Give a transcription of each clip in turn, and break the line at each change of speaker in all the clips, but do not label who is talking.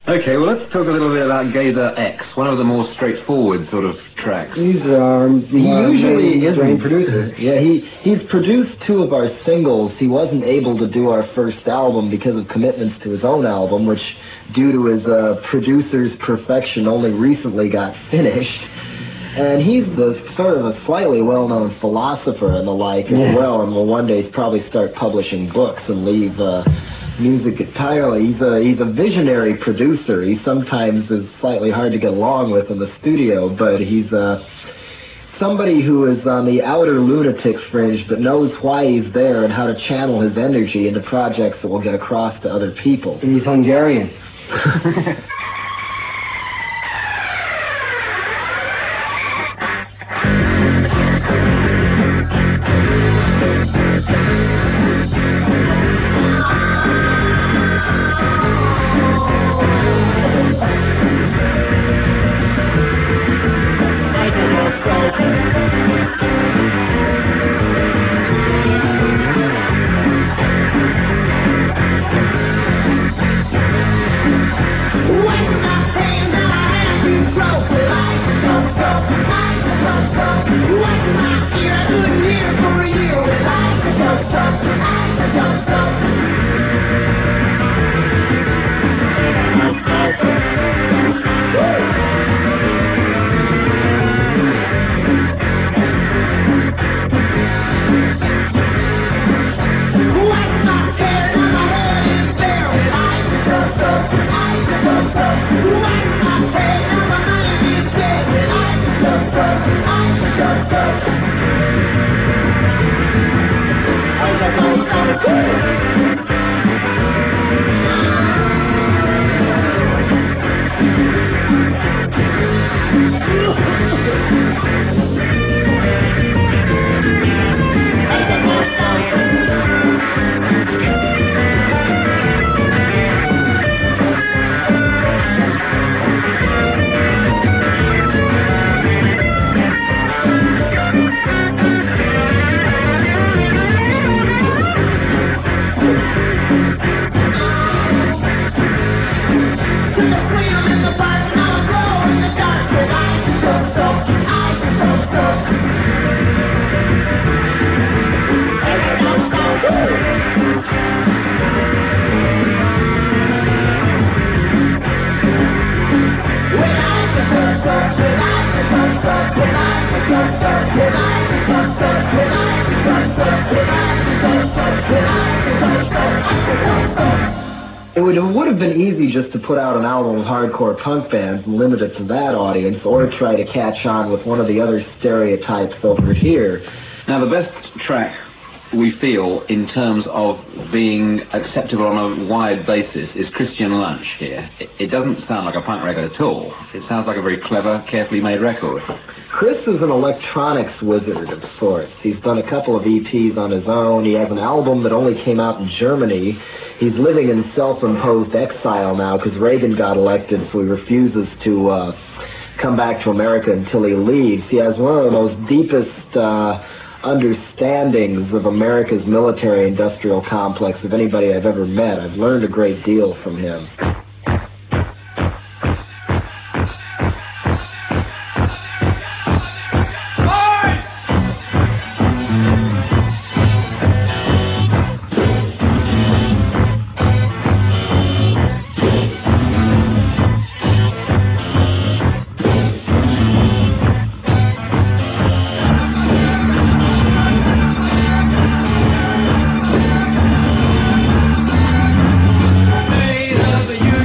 Okay, well, let's talk a little bit about Gaither X, one of the more straightforward sort of tracks.
He usually is a producer.
Yeah, he's produced two of our singles. He wasn't able to do our first album because of commitments to his own album, which, due to his producer's perfection, only recently got finished. And he's the sort of a slightly well-known philosopher and the like as well, and will one day probably start publishing books and leave music entirely. He's a visionary producer. He sometimes is slightly hard to get along with in the studio, but he's somebody who is on the outer lunatic fringe but knows why he's there and how to channel his energy into projects that will get across to other people.
And he's Hungarian.
It would have been easy just to put out an album with hardcore punk bands and limit it to that audience, or try to catch on with one of the other stereotypes over here.
Now, the best track, we feel, in terms of being acceptable on a wide basis, is Christian Lunch here. It doesn't sound like a punk record at all. It sounds like a very clever, carefully made record.
Chris is an electronics wizard of sorts. He's done a couple of EPs on his own. He has an album that only came out in Germany. He's living in self-imposed exile now because Reagan got elected, so he refuses to come back to America until he leaves. He has one of the most deepest understandings of America's military-industrial complex of anybody I've ever met. I've learned a great deal from him.
The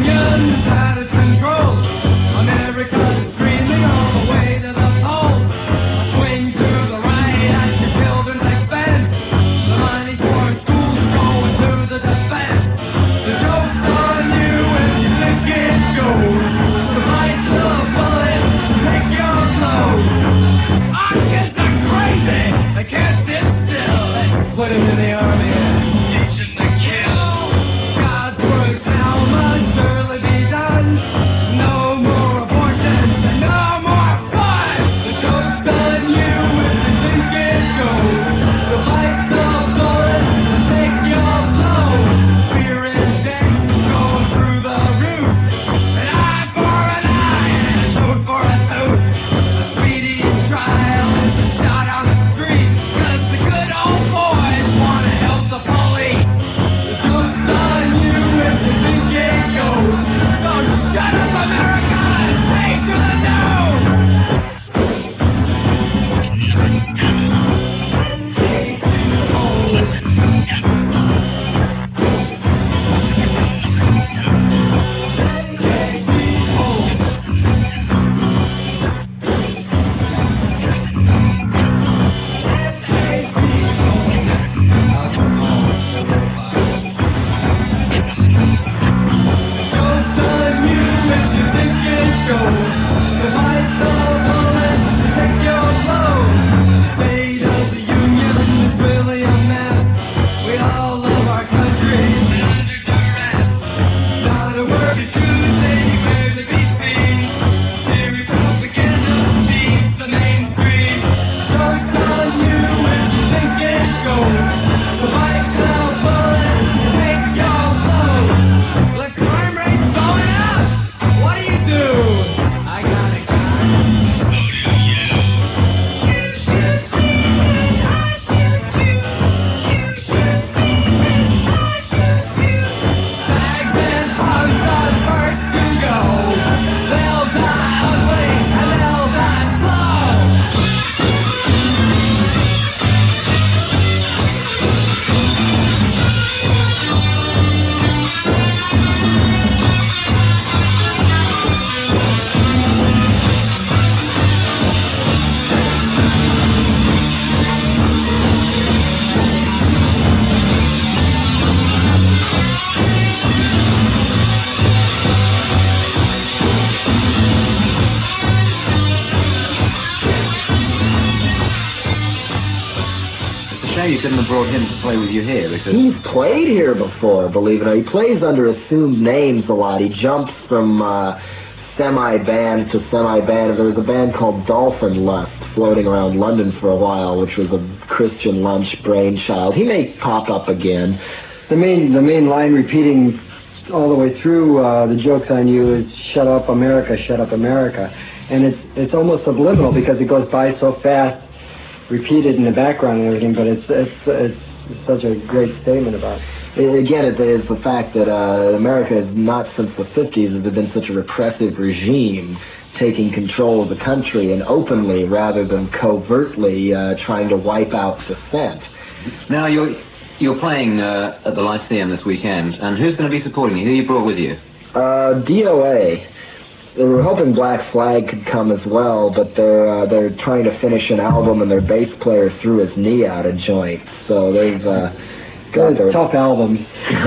you couldn't have brought him to play with you here, because
he's played here before, believe it or not. He plays under assumed names a lot. He jumps from semi-band to semi-band. There was a band called Dolphin Lust floating around London for a while, which was a Christian Lunch brainchild. He may pop up again.
The main line repeating all the way through the joke's on you is "Shut up, America, shut up, America," and it's almost subliminal because it goes by so fast, repeated in the background and everything. But it's such a great statement about it.
Again, it is the fact that America has not since the 50s has been such a repressive regime taking control of the country and openly rather than covertly trying to wipe out dissent.
Now you're playing at the Lyceum this weekend, and who's going to be supporting you? Who you brought with you?
DOA. They were hoping Black Flag could come as well, but they're trying to finish an album, and their bass player threw his knee out of joint, so they've got their
tough albums.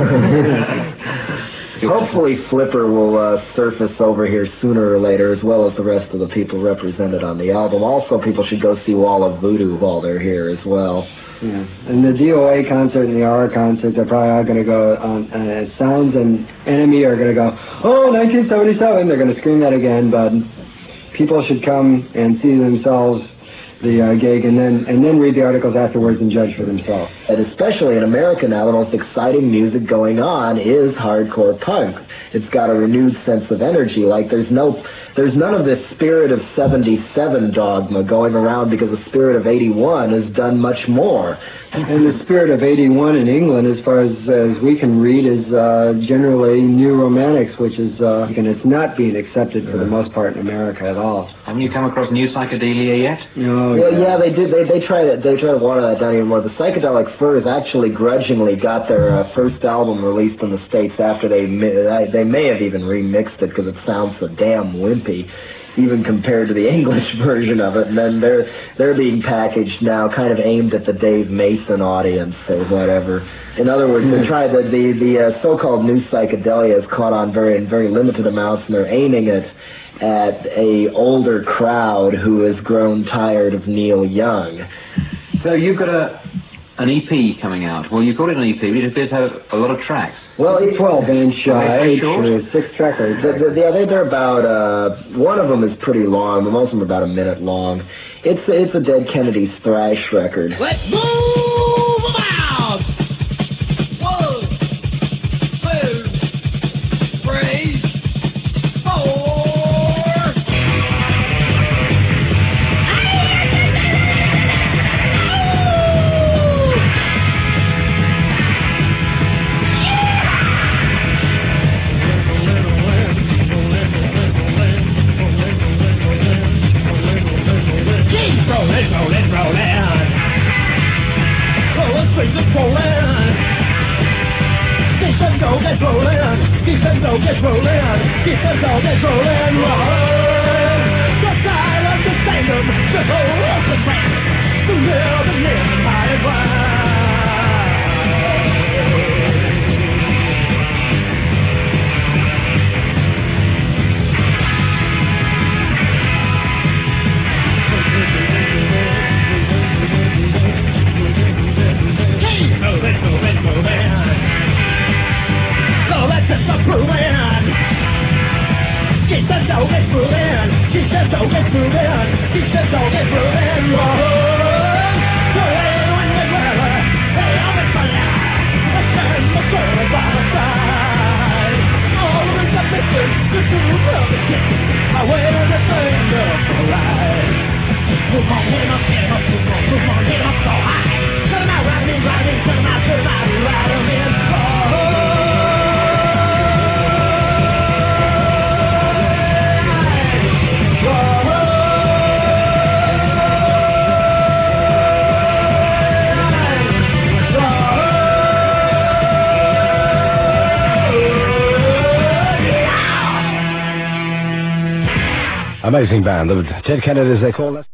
Hopefully Flipper will surface over here sooner or later, as well as the rest of the people represented on the album. Also, people should go see Wall of Voodoo while they're here as well.
Yeah, and the DOA concert and the R concert, they're probably all going to go on. Sounds and Enemy are going to go, oh, 1977. They're going to scream that again, but people should come and see themselves the gig, and then read the articles afterwards and judge for themselves.
And especially in America now, the most exciting music going on is hardcore punk. It's got a renewed sense of energy. Like there's none of this spirit of 77 dogma going around, because the spirit of 81 has done much more.
And the spirit of 81 in England, as far as we can read, is generally new romantics, which is and it's not being accepted for the most part in America at all.
Haven't you come across new psychedelia yet?
No.
Yeah, they did. They tried to water that down even more. The Psychedelic Furs actually grudgingly got their first album released in the States after they may have even remixed it because it sounds so damn wimpy, even compared to the English version of it. And then they're being packaged now, kind of aimed at the Dave Mason audience or whatever. In other words, they tried the so-called new psychedelia has caught on in very limited amounts, and they're aiming it at a older crowd who has grown tired of Neil Young.
So you've got an EP coming out. Well, you call it an EP, but it appears to have a lot of tracks.
Well,
it's 12-inch, 6-track.
They're about, one of them is pretty long, but most of them are about a minute long. It's a Dead Kennedys thrash record.
Let's move about! 1, 2, 3, 4. Get rolling, keep the soul get rolling, the silence, the sanctum, the whole of the track, the live and live by the
Amazing band, the Dead Kennedys, they call it.